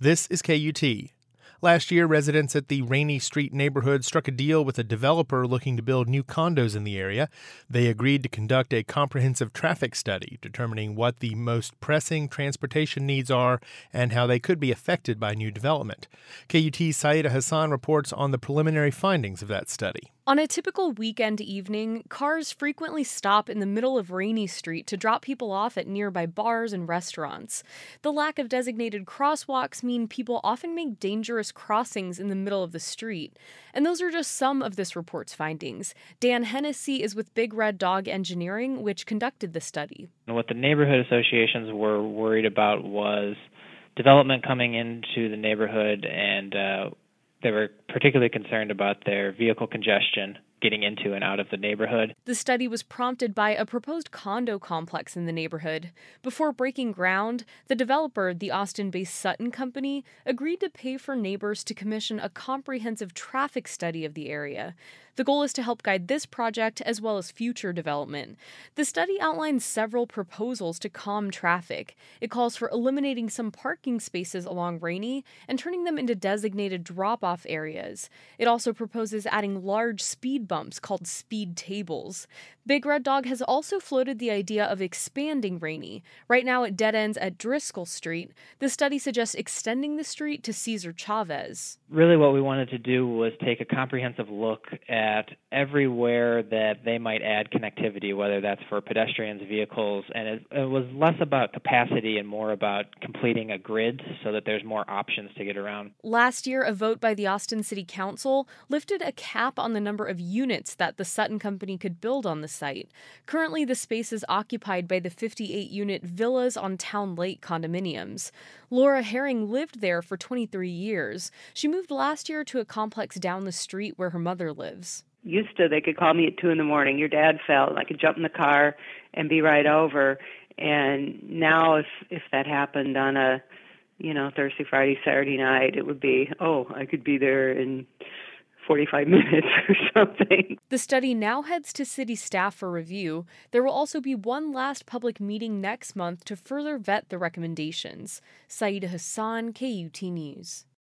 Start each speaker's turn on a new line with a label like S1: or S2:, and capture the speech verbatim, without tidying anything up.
S1: This is K U T. Last year, residents at the Rainey Street neighborhood struck a deal with a developer looking to build new condos in the area. They agreed to conduct a comprehensive traffic study, determining what the most pressing transportation needs are and how they could be affected by new development. K U T's Saida Hassan reports on the preliminary findings of that study.
S2: On a typical weekend evening, cars frequently stop in the middle of Rainey Street to drop people off at nearby bars and restaurants. The lack of designated crosswalks mean people often make dangerous crossings in the middle of the street. And those are just some of this report's findings. Dan Hennessy is with Big Red Dog Engineering, which conducted the study.
S3: What the neighborhood associations were worried about was development coming into the neighborhood, and uh, they were particularly concerned about their vehicle congestion getting into and out of the neighborhood.
S2: The study was prompted by a proposed condo complex in the neighborhood. Before breaking ground, the developer, the Austin-based Sutton Company, agreed to pay for neighbors to commission a comprehensive traffic study of the area. The goal is to help guide this project as well as future development. The study outlines several proposals to calm traffic. It calls for eliminating some parking spaces along Rainey and turning them into designated drop-off areas. It also proposes adding large speed bumps called speed tables. Big Red Dog has also floated the idea of expanding Rainey. Right now it dead ends at Driscoll Street. The study suggests extending the street to Cesar Chavez.
S3: Really what we wanted to do was take a comprehensive look at everywhere that they might add connectivity, whether that's for pedestrians, vehicles, and it, it was less about capacity and more about completing a grid so that there's more options to get around.
S2: Last year, a vote by the Austin City Council lifted a cap on the number of units that the Sutton Company could build on the site. Currently, the space is occupied by the fifty-eight unit Villas on Town Lake condominiums. Laura Herring lived there for twenty-three years. She moved last year to a complex down the street where her mother lives.
S4: Used to, they could call me at two in the morning. Your dad fell, and I could jump in the car and be right over. And now, if if that happened on a, you know, Thursday, Friday, Saturday night, it would be, oh, I could be there in forty-five minutes or something.
S2: The study now heads to city staff for review. There will also be one last public meeting next month to further vet the recommendations. Saida Hassan, K U T News.